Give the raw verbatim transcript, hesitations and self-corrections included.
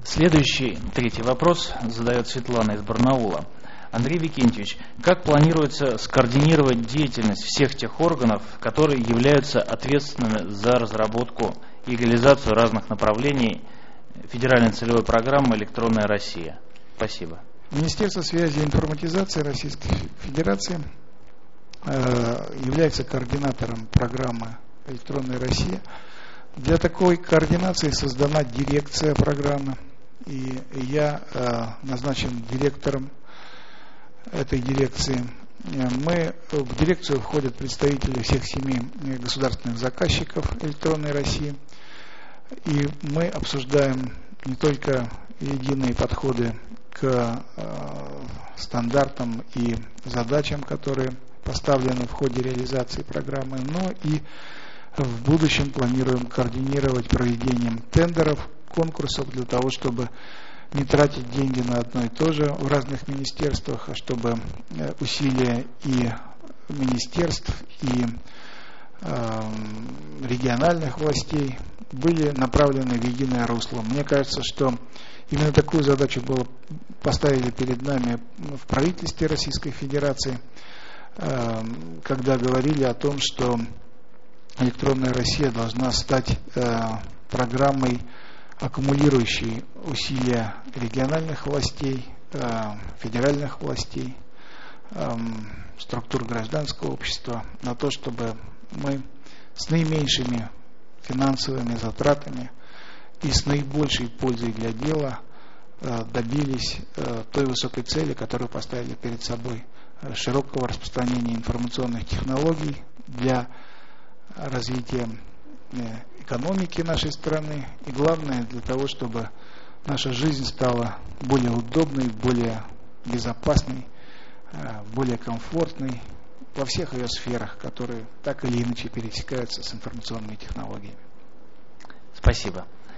Следующий, третий вопрос задает Светлана из Барнаула. Андрей Викентьевич, как планируется скоординировать деятельность всех тех органов, которые являются ответственными за разработку и реализацию разных направлений федеральной целевой программы «Электронная Россия»? Спасибо. Министерство связи и информатизации Российской Федерации э, является координатором программы «Электронная Россия». Для такой координации создана дирекция программы, и я э, назначен директором этой дирекции. Мы, в дирекцию входят представители всех семи государственных заказчиков «Электронной России», и мы обсуждаем не только единые подходы к э, стандартам и задачам, которые поставлены в ходе реализации программы, но и в будущем планируем координировать проведением тендеров, конкурсов для того, чтобы не тратить деньги на одно и то же в разных министерствах, а чтобы усилия и министерств, и э, региональных властей были направлены в единое русло. Мне кажется, что именно такую задачу было поставили перед нами в правительстве Российской Федерации, э, когда говорили о том, что «Электронная Россия» должна стать э, программой, аккумулирующей усилия региональных властей, э, федеральных властей, э, структур гражданского общества, на то, чтобы мы с наименьшими финансовыми затратами и с наибольшей пользой для дела э, добились э, той высокой цели, которую поставили перед собой, э, широкого распространения информационных технологий для развития экономики нашей страны, и главное, для того, чтобы наша жизнь стала более удобной, более безопасной, более комфортной во всех ее сферах, которые так или иначе пересекаются с информационными технологиями. Спасибо.